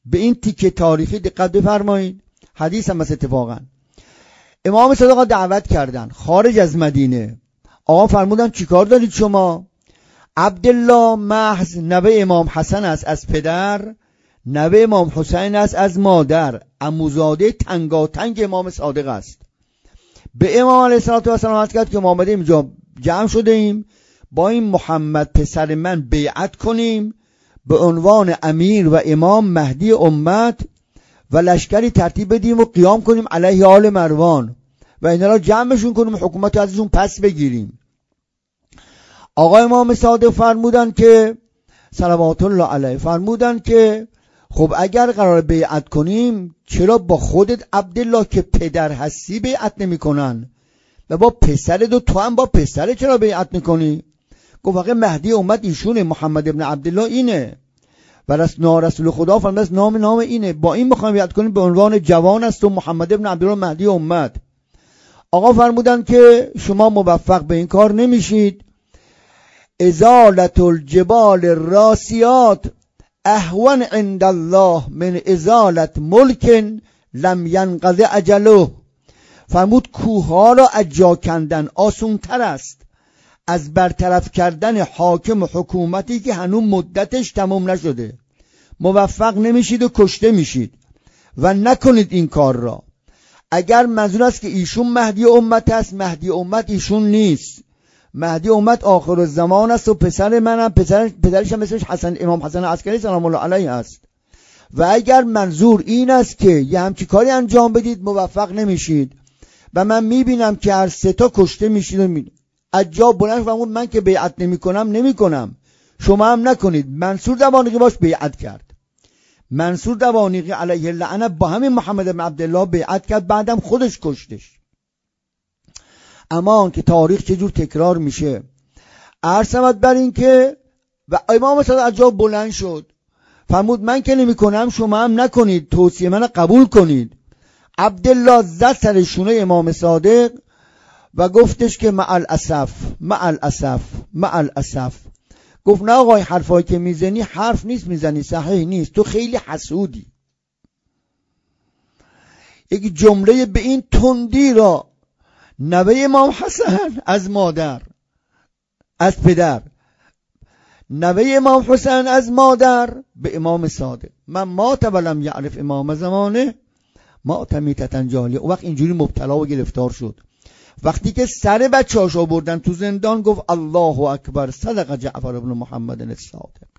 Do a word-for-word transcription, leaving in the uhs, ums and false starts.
به این تیکه تاریخی دقت بفرمایید. حدیث هم اتفاقا امام صادق دعوت کردن خارج از مدینه. آقا فرمودن چیکار دارید شما؟ عبدالله محض نوه امام حسن است از پدر، نوه امام حسین است از مادر، عموزاده تنگاتنگ امام صادق است. به امام علیه السلام عرض کرد که ما آمدیم اینجا جمع شده ایم با این محمد پسر من بیعت کنیم به عنوان امیر و امام مهدی امت و لشکری ترتیب بدیم و قیام کنیم علیه آل مروان و اینا را جمعشون کنیم، حکومت ازشون پس بگیریم. آقا امام صادق فرمودن که صلوات الله علیه فرمودن که خب اگر قرار بیعت کنیم چرا با خودت عبدالله که پدر هستی بیعت نمی کنن و با پسرت و تو هم با پسرت چرا بیعت میکنی؟ گفت واقع مهدی امت ایشونه، محمد ابن عبدالله اینه و رسول خدا فرمود نام نام اینه، با این میخوایم بیعت کنیم به عنوان جوان است و محمد ابن عبدالله مهدی امت. آقا فرمودن که شما موفق به این کار نمیشید. ازالت الجبال الراسیات اهون عند الله من ازالت ملک لم ینقض اجله. فرمود کوها را از جا کندن آسان تر است از برطرف کردن حاکم و حکومتی که هنوز مدتش تمام نشده. موفق نمیشید و کشته میشید و نکنید این کار را. اگر منظور است که ایشون مهدی امت است، مهدی امت ایشون نیست. مهدی امت آخر الزمان است و پسر منم پسر پدرش هم اسمش حسن امام حسن عسکری سلام الله علیه است. و اگر منظور این است که یه همچی کاری انجام بدید موفق نمیشید و من میبینم که هر سه تا کشته میشید و می... از جا بلند فرمود من که بیعت نمیکنم نمیکنم، شما هم نکنید. منصور دوانیقی باش بیعت کرد. منصور دوانیقی علیه اللعنه با همین محمد بن عبدالله بیعت کرد، بعدم خودش کشتش. اما که تاریخ چجور تکرار میشه. عرض شود بر این که و امام صادق از جا بلند شد فرمود من که نمی کنم شما هم نکنید، توصیه من قبول کنید. عبدالله زد سر شونه امام صادق و گفتش که مع الاسف مع الاسف مع الاسف. گفت نه آقای حرفایی که میزنی حرف نیست میزنی، صحیح نیست، تو خیلی حسودی. یک جمله به این تندی را نوه امام حسن از مادر از پدر، نوه امام حسین از مادر به امام صادق، من مات ولم یعرف امام زمانه مات میتة جاهلیه. اون وقت اینجوری مبتلا و گرفتار شد. وقتی که سر بچه‌اش آوردن تو زندان گفت الله اکبر صدق جعفر ابن محمد الصادق.